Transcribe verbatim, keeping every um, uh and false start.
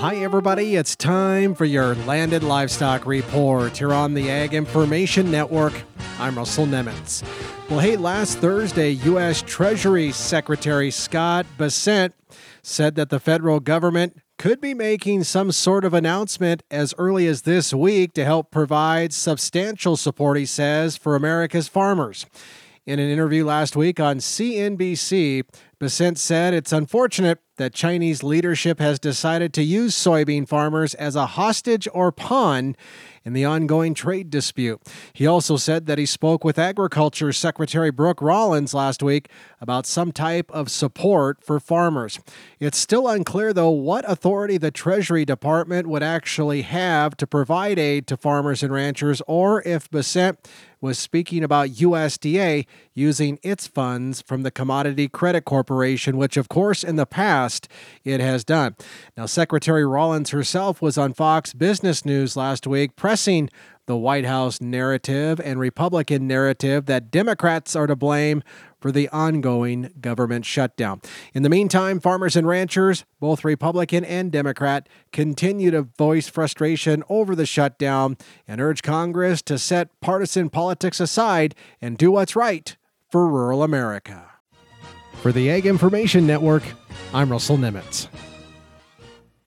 Hi, everybody. It's time for your Landed Livestock Report here on the Ag Information Network. I'm Russell Nemitz. Well, hey, last Thursday, U S Treasury Secretary Scott Bessent said that the federal government could be making some sort of announcement as early as this week to help provide substantial support, he says, for America's farmers. In an interview last week on C N B C, Bessent said it's unfortunate that Chinese leadership has decided to use soybean farmers as a hostage or pawn in the ongoing trade dispute. He also said that he spoke with Agriculture Secretary Brooke Rollins last week about some type of support for farmers. It's still unclear, though, what authority the Treasury Department would actually have to provide aid to farmers and ranchers, or if Bessent was speaking about U S D A using its funds from the Commodity Credit Corporation, which, of course, in the past it has done. Now, Secretary Rollins herself was on Fox Business News last week pressing the White House narrative and Republican narrative that Democrats are to blame for the ongoing government shutdown. In the meantime, farmers and ranchers, both Republican and Democrat, continue to voice frustration over the shutdown and urge Congress to set partisan politics aside and do what's right for rural America. For the Ag Information Network, I'm Russell Nemitz.